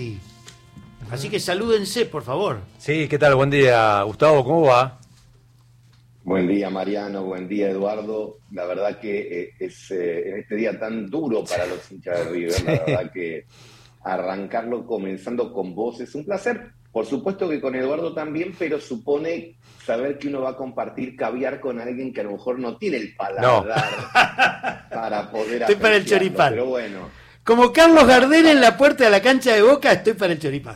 Andy. Así que salúdense, por favor. Sí, ¿qué tal? Buen día, Gustavo, ¿cómo va? Buen día, Mariano, buen día, Eduardo. La verdad que en este día tan duro para los hinchas de River, la verdad que arrancarlo comenzando con vos es un placer. Por supuesto que con Eduardo también, pero supone saber que uno va a compartir caviar con alguien que a lo mejor no tiene el paladar para poder Estoy para el choripán. Pero bueno. Como Carlos Gardel en la puerta de la cancha de Boca, estoy para el choripán.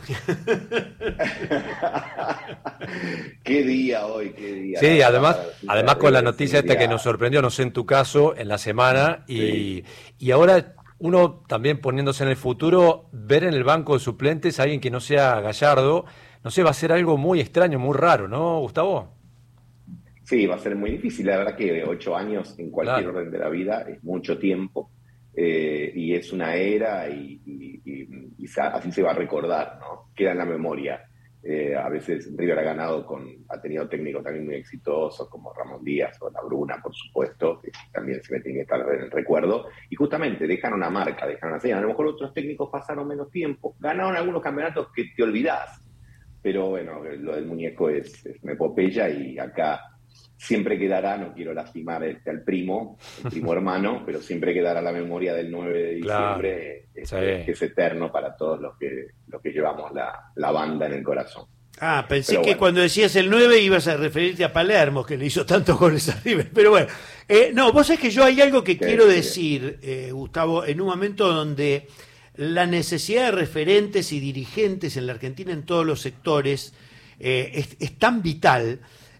Qué día hoy, qué día. Sí, además con la noticia esta que nos sorprendió, no sé en tu caso, en la semana, y ahora uno también poniéndose en el futuro, ver en el banco de suplentes a alguien que no sea Gallardo, no sé, va a ser algo muy extraño, muy raro, ¿no, Gustavo? Sí, va a ser muy difícil. La verdad que 8 años en cualquier orden de la vida es mucho tiempo. Y es una era y así se va a recordar, ¿no? Queda en la memoria. A veces River ha tenido técnicos también muy exitosos como Ramón Díaz o La Bruna, por supuesto, que también se me tiene que estar en el recuerdo, y justamente dejan una marca, dejan una señal. A lo mejor otros técnicos pasaron menos tiempo, ganaron algunos campeonatos que te olvidás, pero bueno, lo del muñeco es una epopeya y acá siempre quedará, no quiero lastimar al primo, el primo hermano, pero siempre quedará la memoria del 9 de diciembre, que es eterno para todos los que llevamos la banda en el corazón. Pensé que cuando decías el 9 ibas a referirte a Palermo, que le hizo tantos goles a River, pero bueno. No, vos sabés que yo hay algo que quiero decir, Gustavo, en un momento donde la necesidad de referentes y dirigentes en la Argentina en todos los sectores es tan vital.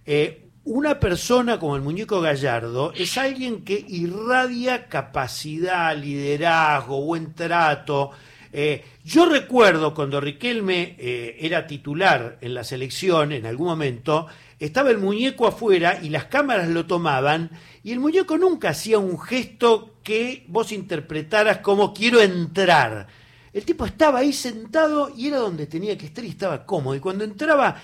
Una persona como el muñeco Gallardo es alguien que irradia capacidad, liderazgo, buen trato. Yo recuerdo cuando Riquelme era titular en la selección, en algún momento, estaba el muñeco afuera y las cámaras lo tomaban y el muñeco nunca hacía un gesto que vos interpretaras como quiero entrar. El tipo estaba ahí sentado y era donde tenía que estar y estaba cómodo. Y cuando entraba.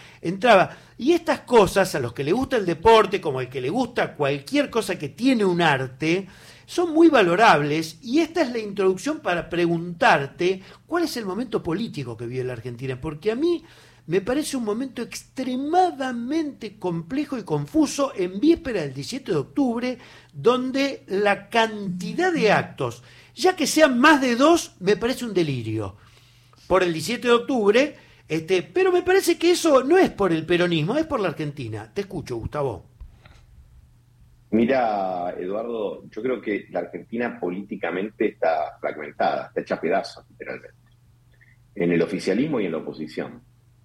Y estas cosas, a los que le gusta el deporte, como al que le gusta cualquier cosa que tiene un arte, son muy valorables. Y esta es la introducción para preguntarte cuál es el momento político que vive la Argentina. Porque a mí me parece un momento extremadamente complejo y confuso en víspera del 17 de octubre, donde la cantidad de actos, ya que sean más de 2, me parece un delirio. Por el 17 de octubre, pero me parece que eso no es por el peronismo, es por la Argentina. Te escucho, Gustavo. Mira, Eduardo, yo creo que la Argentina políticamente está fragmentada, está hecha pedazos, literalmente. En el oficialismo y en la oposición.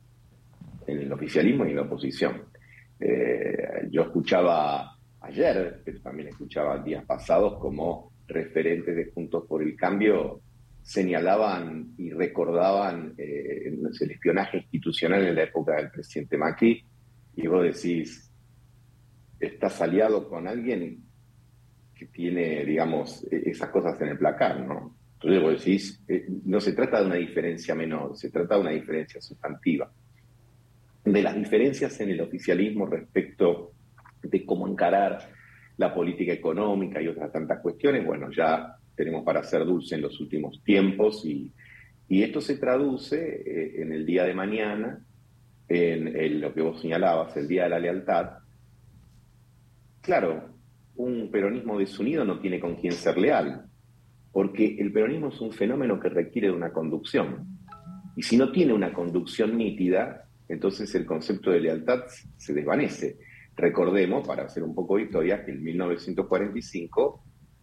Yo escuchaba ayer, pero también escuchaba días pasados, como referentes de Juntos por el Cambio señalaban y recordaban el espionaje institucional en la época del presidente Macri, y vos decís, estás aliado con alguien que tiene, digamos, esas cosas en el placar, ¿no? Entonces vos decís, no se trata de una diferencia menor, se trata de una diferencia sustantiva. De las diferencias en el oficialismo respecto de cómo encarar la política económica y otras tantas cuestiones, bueno, ya tenemos para hacer dulce en los últimos tiempos y esto se traduce en el día de mañana, en lo que vos señalabas, el Día de la Lealtad. Claro, un peronismo desunido no tiene con quién ser leal, porque el peronismo es un fenómeno que requiere de una conducción. Y si no tiene una conducción nítida, entonces el concepto de lealtad se desvanece. Recordemos, para hacer un poco de historia, que en 1945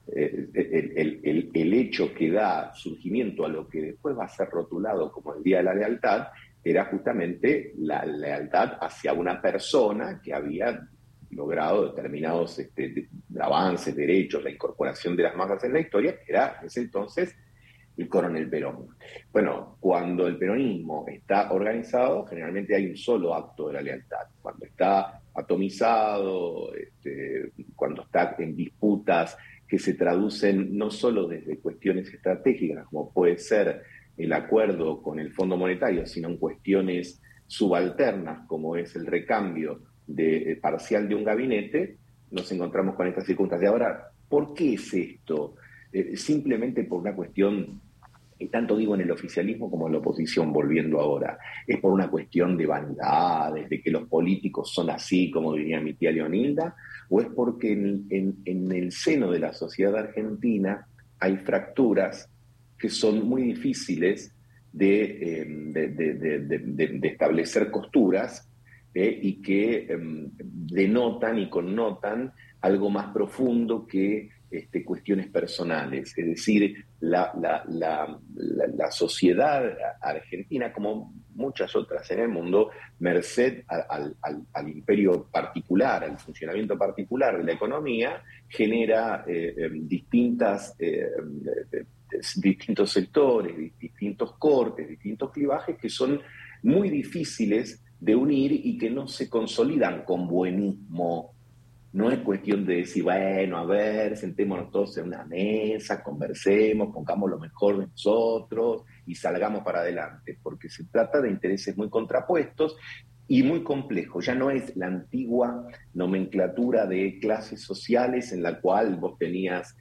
el hecho que da surgimiento a lo que después va a ser rotulado como el Día de la Lealtad era justamente la lealtad hacia una persona que había logrado determinados avances, derechos, la incorporación de las masas en la historia, que era en ese entonces el coronel Perón. Bueno, cuando el peronismo está organizado, generalmente hay un solo acto de la lealtad. Cuando está atomizado, cuando está en disputas que se traducen no solo desde cuestiones estratégicas, como puede ser el acuerdo con el Fondo Monetario, sino en cuestiones subalternas, como es el recambio parcial de un gabinete, nos encontramos con estas circunstancias. Ahora, ¿por qué es esto? Simplemente por una cuestión y tanto digo en el oficialismo como en la oposición, volviendo ahora, es por una cuestión de vanidades, de que los políticos son así, como diría mi tía Leonilda, o es porque en el seno de la sociedad argentina hay fracturas que son muy difíciles de establecer costuras, y que denotan y connotan algo más profundo que cuestiones personales. Es decir, la sociedad argentina, como muchas otras en el mundo, merced al imperio particular, al funcionamiento particular de la economía, genera distintos sectores, distintos cortes, distintos clivajes que son muy difíciles de unir y que no se consolidan con buenismo. No es cuestión de decir, bueno, a ver, sentémonos todos en una mesa, conversemos, pongamos lo mejor de nosotros y salgamos para adelante, porque se trata de intereses muy contrapuestos y muy complejos. Ya no es la antigua nomenclatura de clases sociales en la cual vos tenías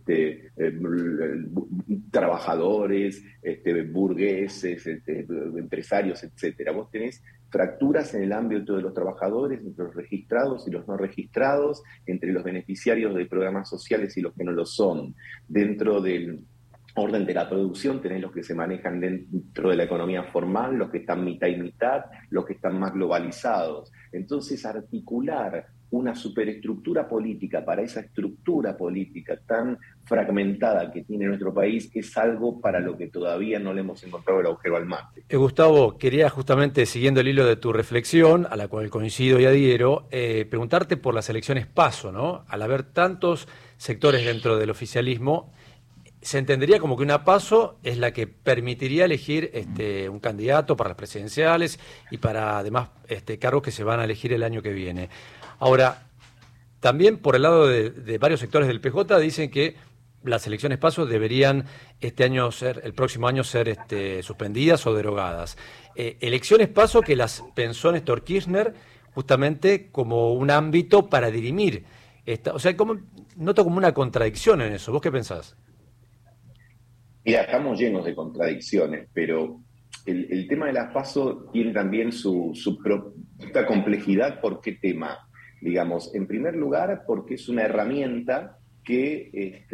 trabajadores, burgueses, empresarios, etcétera. Vos tenés fracturas en el ámbito de los trabajadores, entre los registrados y los no registrados, entre los beneficiarios de programas sociales y los que no lo son. Dentro del orden de la producción tenés los que se manejan dentro de la economía formal, los que están mitad y mitad, los que están más globalizados. Entonces, articular una superestructura política para esa estructura política tan fragmentada que tiene nuestro país es algo para lo que todavía no le hemos encontrado el agujero al mate. Gustavo, quería justamente, siguiendo el hilo de tu reflexión, a la cual coincido y adhiero, preguntarte por las elecciones PASO, ¿no? Al haber tantos sectores dentro del oficialismo, se entendería como que una PASO es la que permitiría elegir un candidato para las presidenciales y para además cargos que se van a elegir el año que viene. Ahora, también por el lado de varios sectores del PJ dicen que las elecciones PASO deberían el próximo año ser suspendidas o derogadas. Elecciones PASO que las pensó Néstor Kirchner justamente como un ámbito para dirimir. O sea, noto como una contradicción en eso. ¿Vos qué pensás? Mira, estamos llenos de contradicciones, pero el tema de las PASO tiene también su propia complejidad. ¿Por qué tema? Digamos, en primer lugar, porque es una herramienta que,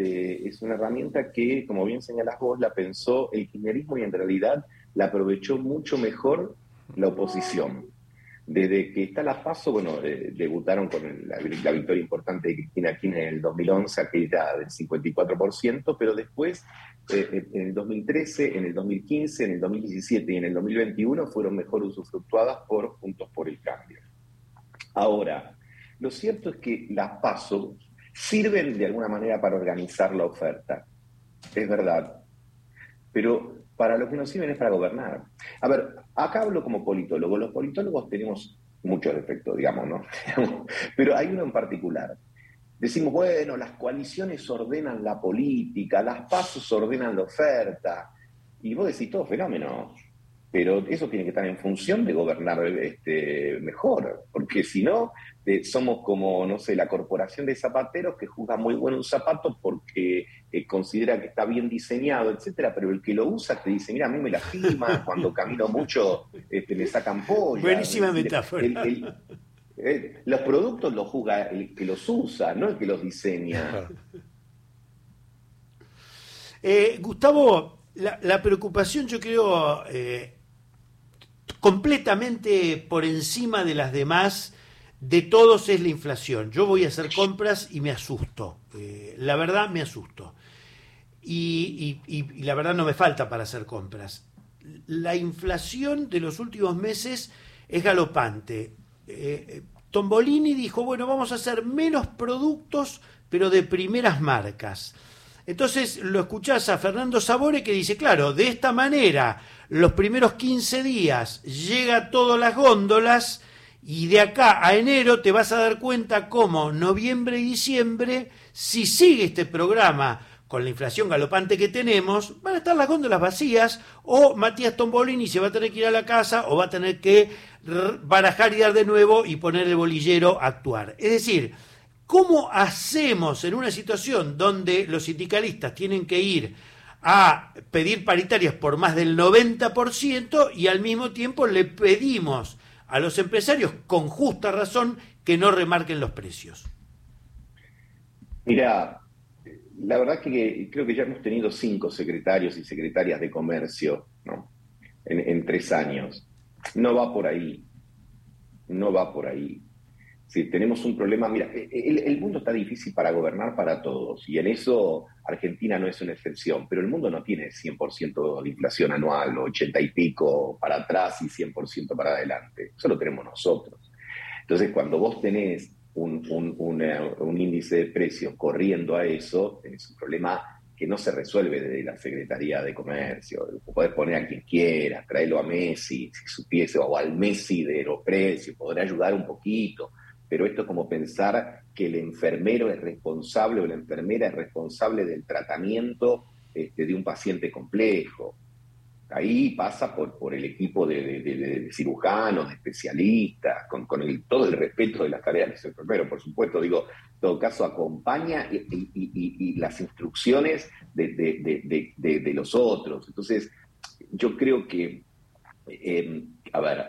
como bien señalás vos, la pensó el kirchnerismo y en realidad la aprovechó mucho mejor la oposición. Desde que está la PASO, debutaron con la victoria importante de Cristina Kirchner en el 2011, aquella del 54%, pero después, en el 2013, en el 2015, en el 2017 y en el 2021 fueron mejor usufructuadas por Juntos por el Cambio. Ahora, lo cierto es que las PASO sirven de alguna manera para organizar la oferta, es verdad, pero para lo que nos sirven es para gobernar. A ver, acá hablo como politólogo. Los politólogos tenemos muchos defectos, digamos, ¿no? Pero hay uno en particular. Decimos, bueno, las coaliciones ordenan la política, las PASO ordenan la oferta, y vos decís, todo fenómeno, pero eso tiene que estar en función de gobernar mejor, porque si no, somos como, no sé, la corporación de zapateros que juzga muy bueno un zapato porque considera que está bien diseñado, etcétera, pero el que lo usa te dice, mira, a mí me lastima, cuando camino mucho me sacan pollas. Buenísima metáfora. Los productos los juzga el que los usa, no el que los diseña. Gustavo, la preocupación, yo creo, completamente por encima de las demás, de todos, es la inflación. Yo voy a hacer compras y me asusto. La verdad, me asusto. Y la verdad no me falta para hacer compras. La inflación de los últimos meses es galopante. Tombolini dijo, bueno, vamos a hacer menos productos, pero de primeras marcas. Entonces lo escuchás a Fernando Sabore que dice, claro, de esta manera, los primeros 15 días llega todas las góndolas y de acá a enero te vas a dar cuenta cómo noviembre y diciembre, si sigue este programa con la inflación galopante que tenemos, van a estar las góndolas vacías o Matías Tombolini se va a tener que ir a la casa o va a tener que barajar y dar de nuevo y poner el bolillero a actuar. Es decir, ¿cómo hacemos en una situación donde los sindicalistas tienen que ir a pedir paritarias por más del 90% y al mismo tiempo le pedimos a los empresarios, con justa razón, que no remarquen los precios. Mira, la verdad que creo que ya hemos tenido 5 secretarios y secretarias de comercio, ¿no? En 3 años. No va por ahí. No va por ahí. Si tenemos un problema, mira, el mundo está difícil para gobernar para todos, y en eso Argentina no es una excepción, pero el mundo no tiene 100% de inflación anual, 80 y pico para atrás y 100% para adelante. Eso lo tenemos nosotros. Entonces, cuando vos tenés un índice de precios corriendo a eso, tenés un problema que no se resuelve desde la Secretaría de Comercio. Podés poner a quien quieras, traerlo a Messi, si supiese, o al Messi de los precios, podrá ayudar un poquito, pero esto es como pensar que el enfermero es responsable o la enfermera es responsable del tratamiento de un paciente complejo. Ahí pasa por el equipo de cirujanos, de especialistas, con todo el respeto de las tareas del enfermero, por supuesto. Digo, en todo caso, acompaña y las instrucciones de los otros. Entonces, yo creo que, a ver,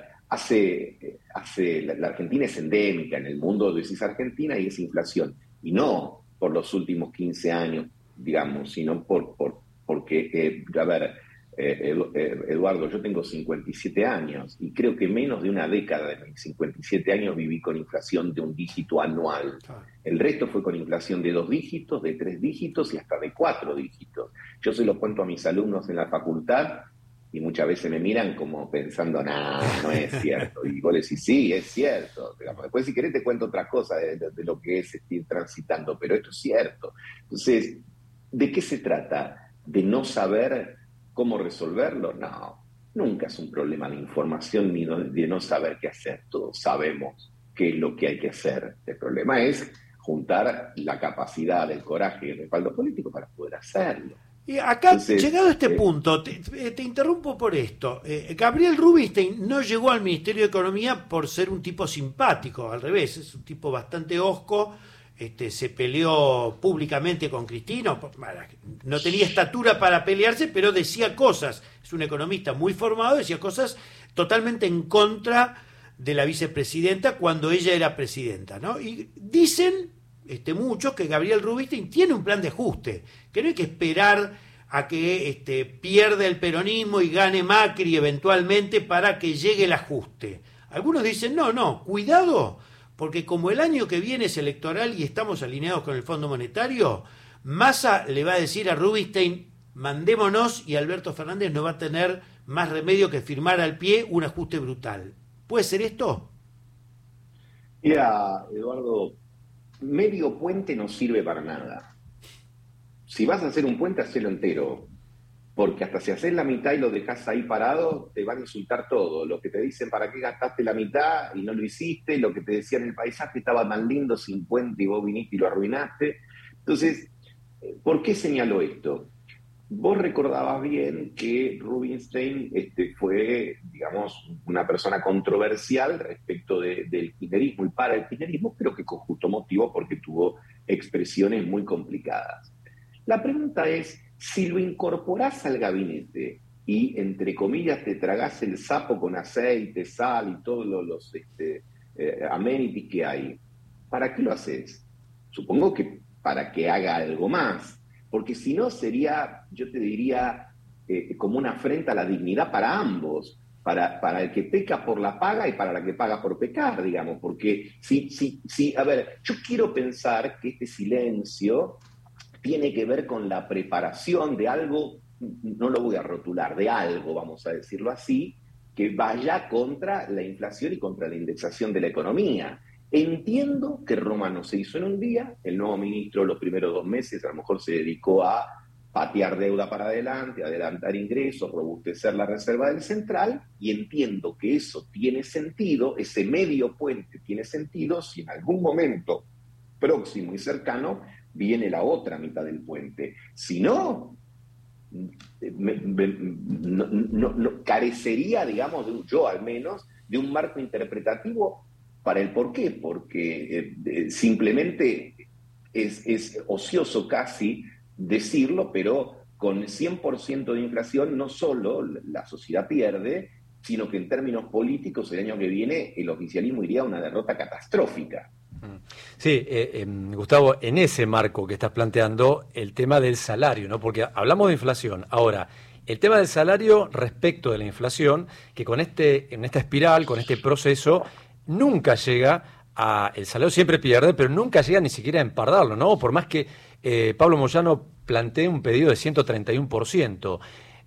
la Argentina es endémica en el mundo, decís Argentina y es inflación. Y no por los últimos 15 años, digamos, sino porque, a ver, Eduardo, yo tengo 57 años y creo que menos de una década de mis 57 años viví con inflación de un dígito anual. El resto fue con inflación de 2 dígitos, de 3 dígitos y hasta de 4 dígitos. Yo se lo cuento a mis alumnos en la facultad y muchas veces me miran como pensando, no es cierto. Y vos le decís, sí, es cierto. Después, si querés, te cuento otra cosa de lo que es ir transitando, pero esto es cierto. Entonces, ¿de qué se trata? ¿De no saber cómo resolverlo? No, nunca es un problema de información ni de no saber qué hacer. Todos sabemos qué es lo que hay que hacer. El problema es juntar la capacidad, el coraje y el respaldo político para poder hacerlo. Y acá, entonces, llegado a este punto, te interrumpo por esto. Gabriel Rubinstein no llegó al Ministerio de Economía por ser un tipo simpático, al revés, es un tipo bastante hosco. Se peleó públicamente con Cristina, no tenía estatura para pelearse, pero decía cosas, es un economista muy formado, decía cosas totalmente en contra de la vicepresidenta cuando ella era presidenta, ¿no? Y dicen muchos que Gabriel Rubinstein tiene un plan de ajuste, que no hay que esperar a que pierda el peronismo y gane Macri eventualmente para que llegue el ajuste. Algunos dicen, no, cuidado, porque como el año que viene es electoral y estamos alineados con el Fondo Monetario, Massa le va a decir a Rubinstein, mandémonos, y Alberto Fernández no va a tener más remedio que firmar al pie un ajuste brutal. ¿Puede ser esto? Mira, Eduardo, medio puente no sirve para nada. Si vas a hacer un puente, hacelo entero. Porque hasta si haces la mitad y lo dejas ahí parado, te van a insultar todo. Lo que te dicen para qué gastaste la mitad y no lo hiciste, lo que te decían el paisaje estaba tan lindo sin puente y vos viniste y lo arruinaste. Entonces, ¿por qué señaló esto? Vos recordabas bien que Rubinstein fue, digamos, una persona controversial respecto del kirchnerismo y para el kirchnerismo, pero que con justo motivo porque tuvo expresiones muy complicadas. La pregunta es, si lo incorporás al gabinete y, entre comillas, te tragás el sapo con aceite, sal y todos los amenities que hay, ¿para qué lo haces? Supongo que para que haga algo más, porque si no sería, yo te diría, como una afrenta a la dignidad para ambos, para el que peca por la paga y para la que paga por pecar, digamos, porque a ver, yo quiero pensar que este silencio tiene que ver con la preparación de algo, no lo voy a rotular, de algo, vamos a decirlo así, que vaya contra la inflación y contra la indexación de la economía. Entiendo que Roma no se hizo en un día, el nuevo ministro los primeros 2 meses a lo mejor se dedicó a patear deuda para adelante, adelantar ingresos, robustecer la reserva del central, y entiendo que eso tiene sentido, ese medio puente tiene sentido si en algún momento próximo y cercano viene la otra mitad del puente. Si no, carecería, digamos, yo al menos, de un marco interpretativo para el por qué, porque simplemente es ocioso casi decirlo, pero con 100% de inflación no solo la sociedad pierde, sino que en términos políticos el año que viene el oficialismo iría a una derrota catastrófica. Sí, Gustavo, en ese marco que estás planteando, el tema del salario, ¿no? Porque hablamos de inflación. Ahora, el tema del salario respecto de la inflación, que en esta espiral, con este proceso, nunca llega el salario siempre pierde, pero nunca llega ni siquiera a empardarlo, ¿no? Por más que Pablo Moyano plantee un pedido de 131%.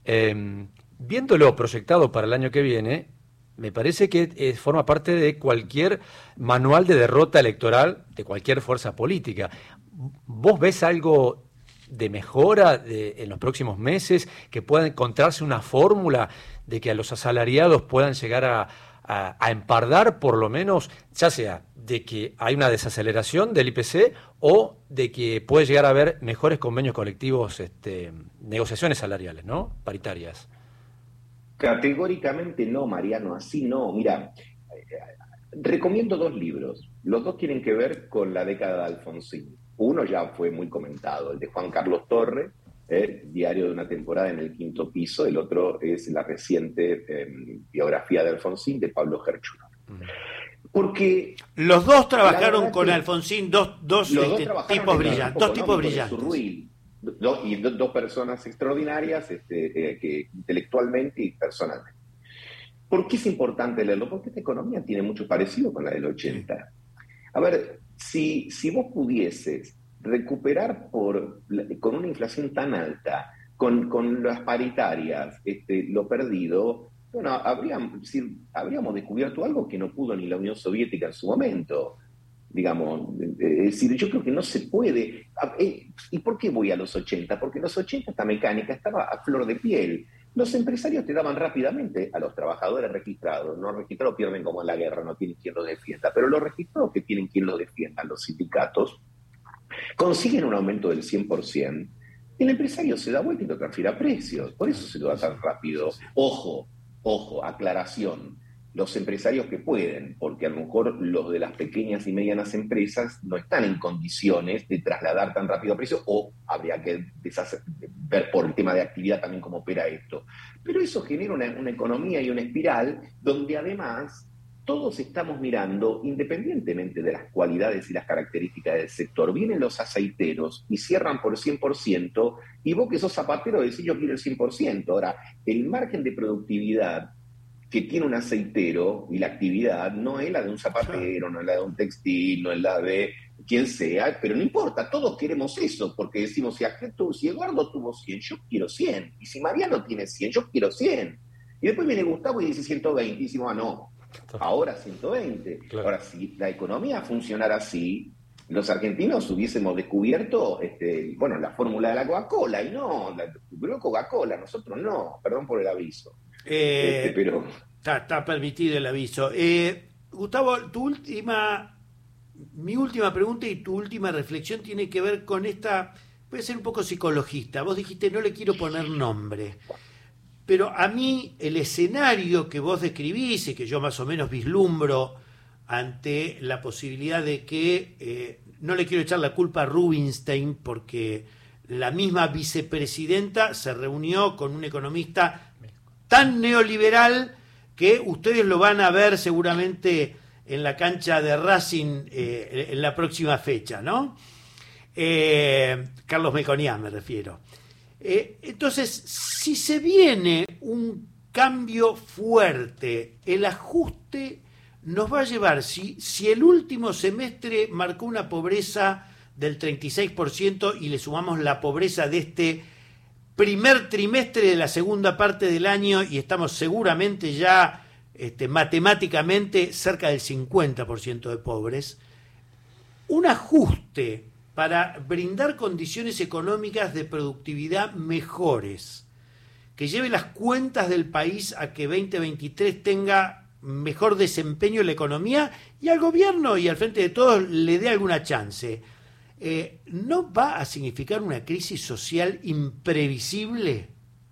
Viéndolo proyectado para el año que viene, me parece que forma parte de cualquier manual de derrota electoral de cualquier fuerza política. ¿Vos ves algo de mejora en los próximos meses, que pueda encontrarse una fórmula de que a los asalariados puedan llegar a empardar, por lo menos, ya sea de que hay una desaceleración del IPC o de que puede llegar a haber mejores convenios colectivos, negociaciones salariales, ¿no? Paritarias? Categóricamente no, Mariano, así no. Mira, recomiendo 2 libros. Los 2 tienen que ver con la década de Alfonsín. Uno ya fue muy comentado, el de Juan Carlos Torre, Diario de una temporada en el quinto piso. El otro es la reciente biografía de Alfonsín, de Pablo Gerchunov. Porque los dos trabajaron con Alfonsín, dos tipos brillantes. Dos tipos brillantes. Dos personas extraordinarias, que intelectualmente y personalmente. ¿Por qué es importante leerlo? Porque esta economía tiene mucho parecido con la del 80. A ver, si vos pudieses recuperar con una inflación tan alta, con las paritarias, lo perdido, bueno, habríamos descubierto algo que no pudo ni la Unión Soviética en su momento. Digamos, es decir, yo creo que no se puede. ¿Y por qué voy a los 80? Porque en los 80 esta mecánica estaba a flor de piel. Los empresarios te daban rápidamente a los trabajadores registrados. Los registrados pierden como en la guerra, no tienen quien los defienda. Pero los registrados que tienen quien los defienda, los sindicatos, consiguen un aumento del 100%. Y el empresario se da vuelta y lo transfiere a precios. Por eso se lo da tan rápido. Ojo, aclaración. Los empresarios que pueden, porque a lo mejor los de las pequeñas y medianas empresas no están en condiciones de trasladar tan rápido a precios, o habría que ver por el tema de actividad también cómo opera esto. Pero eso genera una economía y una espiral donde además todos estamos mirando, independientemente de las cualidades y las características del sector, vienen los aceiteros y cierran por 100%, y vos que sos zapatero decís yo quiero el 100%. Ahora, el margen de productividad que tiene un aceitero y la actividad no es la de un zapatero, no es la de un textil, no es la de quien sea, pero no importa, todos queremos eso, porque decimos, si Eduardo tuvo 100, yo quiero 100, y si Mariano tiene 100, yo quiero 100. Y después viene Gustavo y dice 120, y decimos, no, ahora 120. Claro. Ahora, si la economía funcionara así, los argentinos hubiésemos descubierto la fórmula de la Coca-Cola, y no, la descubrió Coca-Cola, nosotros no, perdón por el aviso. Pero está permitido el aviso. Gustavo, mi última pregunta y tu última reflexión tiene que ver con esta, puede ser un poco psicologista. Vos dijiste no le quiero poner nombre, pero a mí el escenario que vos describís y que yo más o menos vislumbro ante la posibilidad de que no le quiero echar la culpa a Rubinstein, porque la misma vicepresidenta se reunió con un economista tan neoliberal que ustedes lo van a ver seguramente en la cancha de Racing en la próxima fecha, ¿no? Carlos Melconian me refiero. Entonces, si se viene un cambio fuerte, el ajuste nos va a llevar, si el último semestre marcó una pobreza del 36% y le sumamos la pobreza de este primer trimestre de la segunda parte del año y estamos seguramente ya matemáticamente cerca del 50% de pobres, un ajuste para brindar condiciones económicas de productividad mejores, que lleve las cuentas del país a que 2023 tenga mejor desempeño en la economía y al gobierno y al frente de todos le dé alguna chance. ¿No va a significar una crisis social imprevisible?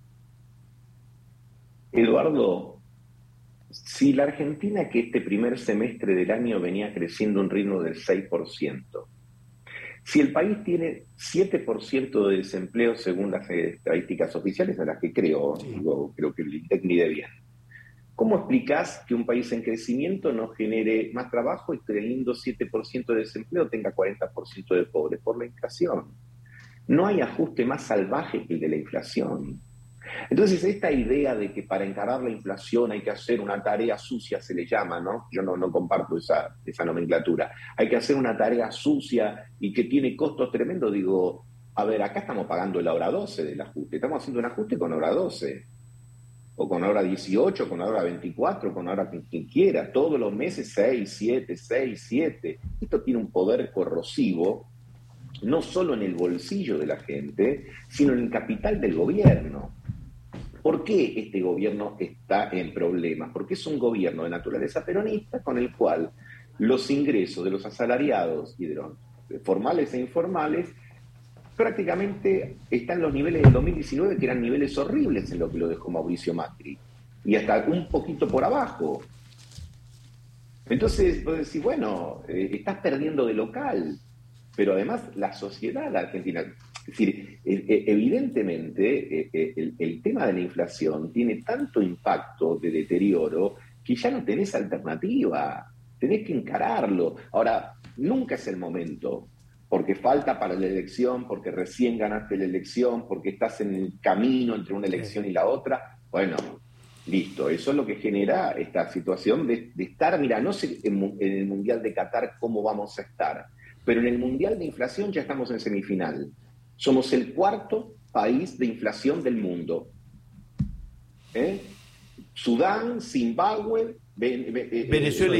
Eduardo, si la Argentina, que este primer semestre del año venía creciendo a un ritmo del 6%, Si el país tiene 7% de desempleo según las estadísticas oficiales a las que creo, creo que el INDEC mide bien, ¿cómo explicás que un país en crecimiento no genere más trabajo y teniendo 7% de desempleo tenga 40% de pobres? Por la inflación. No hay ajuste más salvaje que el de la inflación. Entonces, esta idea de que para encarar la inflación hay que hacer una tarea sucia, se le llama, ¿no? Yo no comparto esa nomenclatura. Hay que hacer una tarea sucia y que tiene costos tremendos. Digo, a ver, acá estamos pagando la hora 12 del ajuste. Estamos haciendo un ajuste con hora 12. O con hora 18, con hora 24, con hora quien quiera. Todos los meses 6, 7, 6, 7. Esto tiene un poder corrosivo, no solo en el bolsillo de la gente, sino en el capital del gobierno. ¿Por qué este gobierno está en problemas? Porque es un gobierno de naturaleza peronista con el cual los ingresos de los asalariados y de los formales e informales prácticamente están en los niveles del 2019, que eran niveles horribles en lo que lo dejó Mauricio Macri, y hasta un poquito por abajo. Entonces, vos decís, bueno, estás perdiendo de local, pero además la sociedad argentina... Es decir, evidentemente el tema de la inflación tiene tanto impacto de deterioro que ya no tenés alternativa, tenés que encararlo. Ahora, nunca es el momento, porque falta para la elección, porque recién ganaste la elección, porque estás en el camino entre una elección y la otra. Bueno, listo, eso es lo que genera esta situación de estar, mira, no sé en el Mundial de Qatar cómo vamos a estar, pero en el Mundial de Inflación ya estamos en semifinal. Somos el cuarto país de inflación del mundo. Sudán, Zimbabue, Venezuela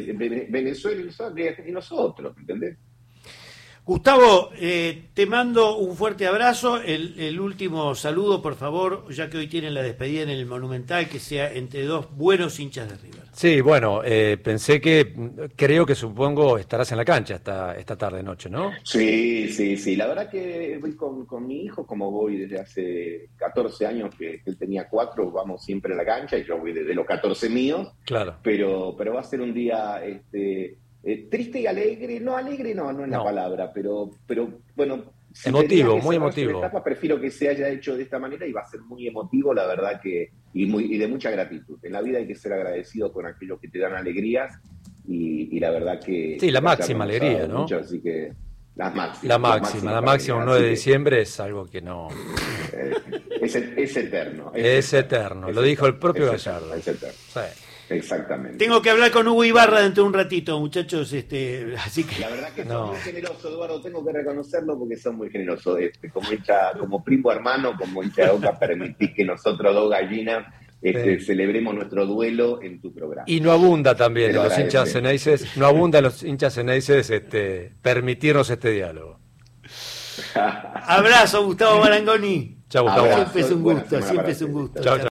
y nosotros, ¿entendés? Gustavo, te mando un fuerte abrazo. El último saludo, por favor, ya que hoy tienen la despedida en el Monumental, que sea entre dos buenos hinchas de River. Sí, bueno, supongo estarás en la cancha esta tarde-noche, ¿no? Sí. La verdad que voy con mi hijo, como voy desde hace 14 años, que él tenía 4, vamos siempre a la cancha, y yo voy desde los 14 míos. Claro. Pero va a ser un día... triste y alegre, no es la palabra, pero bueno, si emotivo, muy emotivo. Etapa, prefiero que se haya hecho de esta manera y va a ser muy emotivo, la verdad que, y de mucha gratitud. En la vida hay que ser agradecido con aquellos que te dan alegrías y la verdad que... Sí, la máxima alegría, ¿no? Mucho, así que la máxima un 9 de diciembre es algo que no... es eterno. Es eterno, lo dijo el propio Gallardo. Es eterno. Sí. Exactamente. Tengo que hablar con Hugo Ibarra dentro de un ratito, muchachos, así que... La verdad que son muy generosos, Eduardo, tengo que reconocerlo porque son muy generosos. Como primo hermano, como hincha de Boca, permitís que nosotros dos gallinas celebremos nuestro duelo en tu programa. Y no abunda también en los hinchas ceneices, permitirnos este diálogo. Abrazo, Gustavo Marangoni. Chao, Gustavo. Siempre es un gusto, siempre es un gusto. Chao.